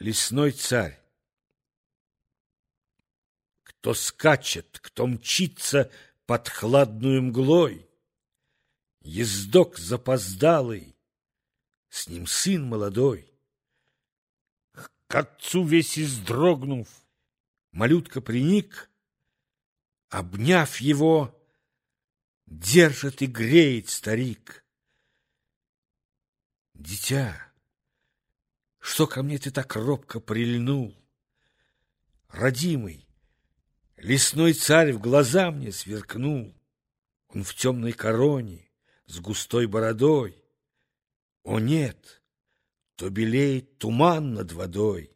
лесной царь. Кто скачет, кто мчится под хладную мглой, ездок запоздалый, с ним сын молодой. К отцу весь издрогнув, малютка приник, обняв его, держит и греет старик. Дитя, что ко мне ты так робко прильнул? Родимый, лесной царь в глаза мне сверкнул. Он в темной короне, с густой бородой. О нет, то белеет туман над водой.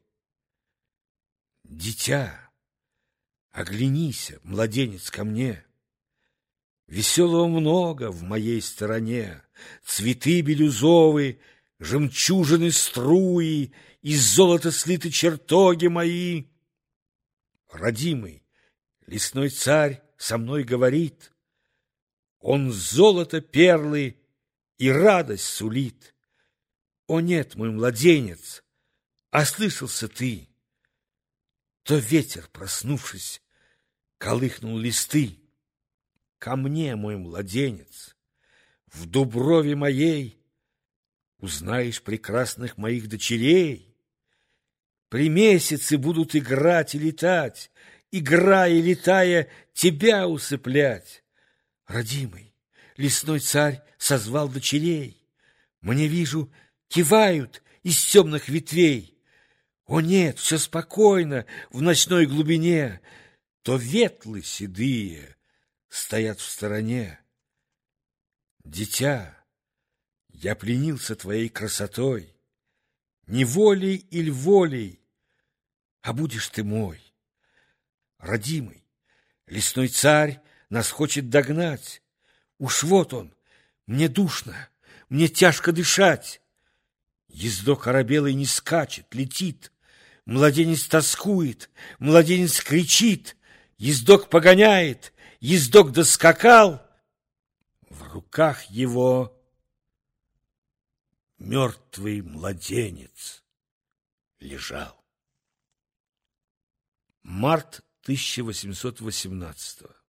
Дитя, оглянися, младенец, ко мне. Веселого много в моей стороне. Цветы бирюзовые, жемчужины струи, из золота слиты чертоги мои. Родимый, лесной царь со мной говорит. Он золото, перлы и радость сулит. О нет, мой младенец, ослышался ты. То ветер, проснувшись, колыхнул листы. Ко мне, мой младенец, в дуброве моей узнаешь прекрасных моих дочерей. При месяце будут играть и летать, играя и летая, тебя усыплять. Родимый, лесной царь созвал дочерей. Мне, вижу, кивают из темных ветвей. О нет, все спокойно в ночной глубине. То ветлы седые стоят в стороне. Дитя, я пленился твоей красотой. Не волей или волей, а будешь ты мой. Родимый, лесной царь нас хочет догнать. Уж вот он, мне душно, мне тяжко дышать. Ездок оробелый не скачет, летит. Младенец тоскует, младенец кричит. Ездок погоняет, ездок доскакал. В руках его мертвый младенец лежал. Март 1818.